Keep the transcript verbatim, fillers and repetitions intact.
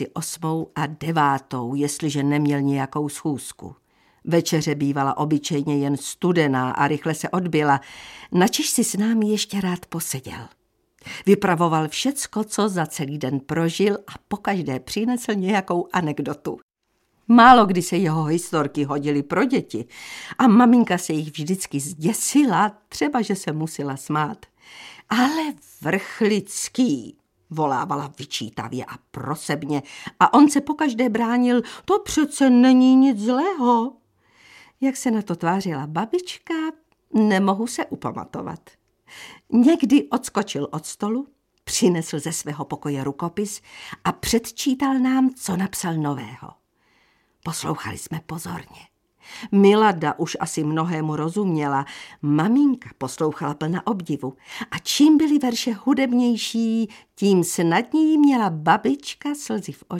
osmou a devátou, jestliže neměl nějakou schůzku. Večeře bývala obyčejně jen studená a rychle se odbyla, načež si s námi ještě rád poseděl. Vypravoval všecko, co za celý den prožil a pokaždé přinesl nějakou anekdotu. Málo kdy se jeho historky hodily pro děti a maminka se jich vždycky zděsila, třeba že se musela smát. Ale Vrchlický, volávala vyčítavě a prosebně a on se pokaždé bránil, to přece není nic zlého. Jak se na to tvářila babička, nemohu se upamatovat. Někdy odskočil od stolu, přinesl ze svého pokoje rukopis a předčítal nám, co napsal nového. Poslouchali jsme pozorně. Milada už asi mnohému rozuměla, maminka poslouchala plna obdivu a čím byly verše hudebnější, tím snadněji měla babička slzy v očích.